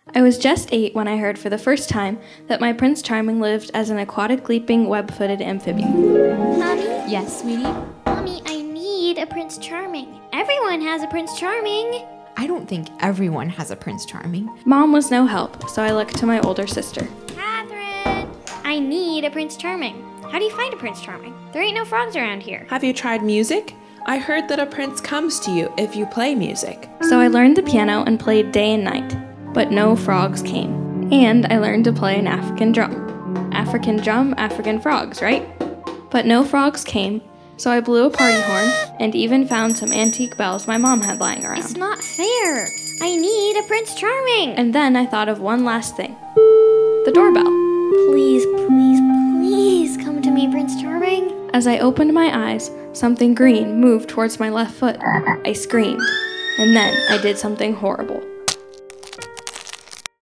I was just 8 when I heard for the first time that my Prince Charming lived as an aquatic leaping web-footed amphibian. Mommy? Yes, sweetie? Mommy, I need a Prince Charming. Everyone has a Prince Charming. I don't think everyone has a Prince Charming. Mom was no help, so I looked to my older sister. Catherine! I need a Prince Charming. How do you find a Prince Charming? There ain't no frogs around here. Have you tried music? I heard that a prince comes to you if you play music. So I learned the piano and played day and night, but no frogs came. And I learned to play an African drum. African drum, African frogs, right? But no frogs came, so I blew a party horn and even found some antique bells my mom had lying around. It's not fair. I need a Prince Charming. And then I thought of one last thing. The doorbell. Please, please, please come to me, Prince Charming. As I opened my eyes, something green moved towards my left foot. I screamed, and then I did something horrible.